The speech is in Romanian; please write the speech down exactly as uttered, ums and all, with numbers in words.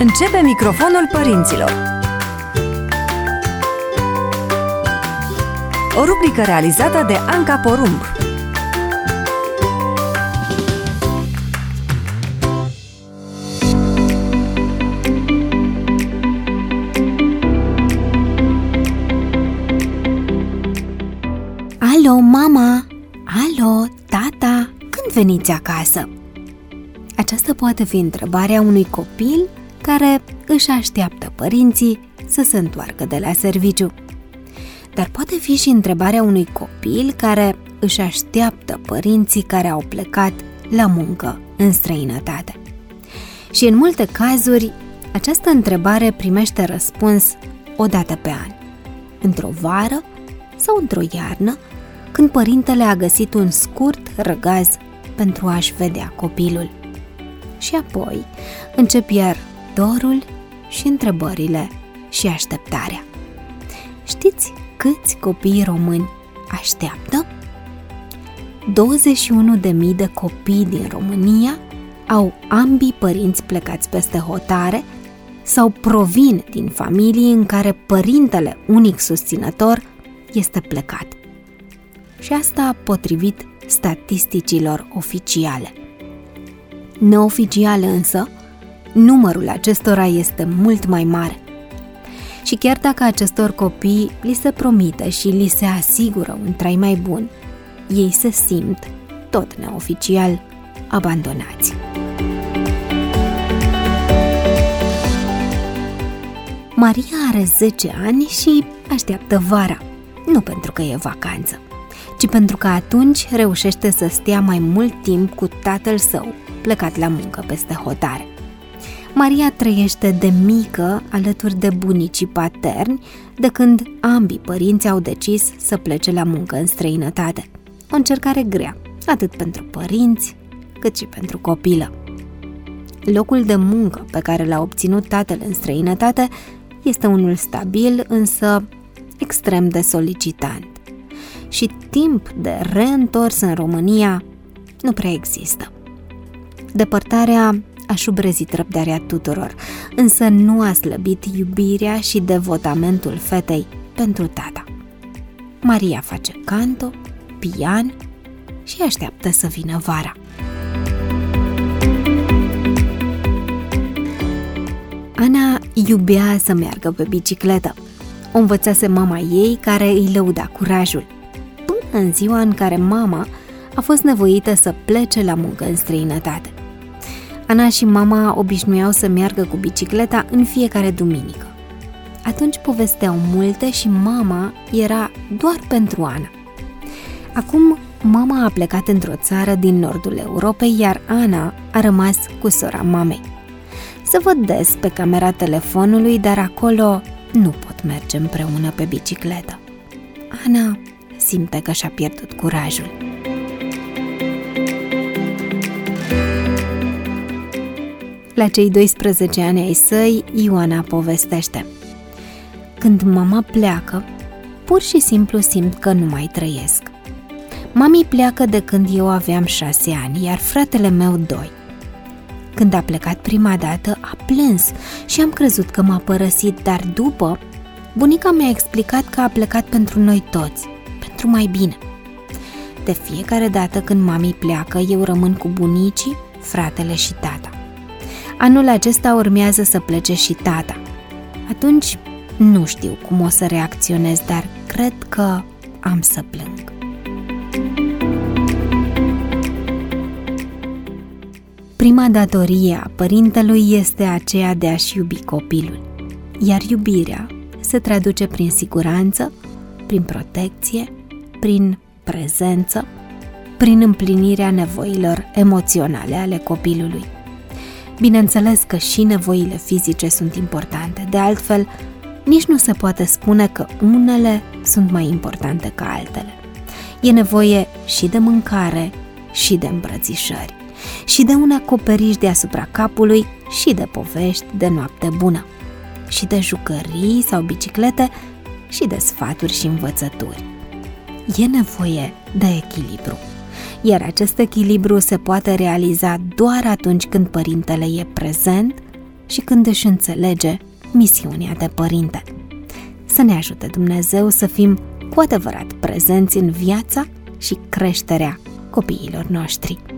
Începe microfonul părinților. O rubrică realizată de Anca Porumb. Alo, mama! Alo, tata! Când veniți acasă? Aceasta poate fi întrebarea unui copil care își așteaptă părinții să se întoarcă de la serviciu. Dar poate fi și întrebarea unui copil care își așteaptă părinții care au plecat la muncă în străinătate. Și în multe cazuri, această întrebare primește răspuns o dată pe an, într-o vară sau într-o iarnă, când părintele a găsit un scurt răgaz pentru a-și vedea copilul. Și apoi încep iar dorul și întrebările și așteptarea. Știți câți copii români așteaptă? douăzeci și unu de mii de copii din România au ambii părinți plecați peste hotare sau provin din familii în care părintele unic susținător este plecat. Și asta potrivit statisticilor oficiale. Neoficiale însă, numărul acestora este mult mai mare. Și chiar dacă acestor copii li se promite și li se asigură un trai mai bun, ei se simt, tot neoficial, abandonați. Maria are zece ani și așteaptă vara, nu pentru că e vacanță, ci pentru că atunci reușește să stea mai mult timp cu tatăl său, plecat la muncă peste hotare. Maria trăiește de mică alături de bunicii paterni, de când ambii părinți au decis să plece la muncă în străinătate. O încercare grea, atât pentru părinți, cât și pentru copilă. Locul de muncă pe care l-a obținut tatăl în străinătate este unul stabil, însă extrem de solicitant. Și timp de reîntors în România nu prea există. Depărtarea a șubrezit răbdarea tuturor, însă nu a slăbit iubirea și devotamentul fetei pentru tata. Maria face canto, pian și așteaptă să vină vara. Ana iubea să meargă pe bicicletă. O învățase mama ei, care îi lăuda curajul, până în ziua în care mama a fost nevoită să plece la muncă în străinătate. Ana și mama obișnuiau să meargă cu bicicleta în fiecare duminică. Atunci povesteau multe și mama era doar pentru Ana. Acum mama a plecat într-o țară din nordul Europei, iar Ana a rămas cu sora mamei. Se văd des pe camera telefonului, dar acolo nu pot merge împreună pe bicicletă. Ana simte că și-a pierdut curajul. La cei doisprezece ani ai săi, Ioana povestește: când mama pleacă, pur și simplu simt că nu mai trăiesc. Mami pleacă de când eu aveam șase ani, iar fratele meu doi. Când a plecat prima dată, a plâns și am crezut că m-a părăsit, dar după, bunica mi-a explicat că a plecat pentru noi toți, pentru mai bine. De fiecare dată când mami pleacă, eu rămân cu bunicii, fratele și tata. Anul acesta urmează să plece și tata. Atunci nu știu cum o să reacționez, dar cred că am să plâng. Prima datorie a părintelui este aceea de a-și iubi copilul, iar iubirea se traduce prin siguranță, prin protecție, prin prezență, prin împlinirea nevoilor emoționale ale copilului. Bineînțeles că și nevoile fizice sunt importante, de altfel, nici nu se poate spune că unele sunt mai importante ca altele. E nevoie și de mâncare, și de îmbrățișări, și de un acoperiș deasupra capului, și de povești de noapte bună, și de jucării sau biciclete, și de sfaturi și învățături. E nevoie de echilibru. Iar acest echilibru se poate realiza doar atunci când părintele e prezent, și când își înțelege misiunea de părinte. Să ne ajute Dumnezeu să fim cu adevărat prezenți în viața și creșterea copiilor noștri.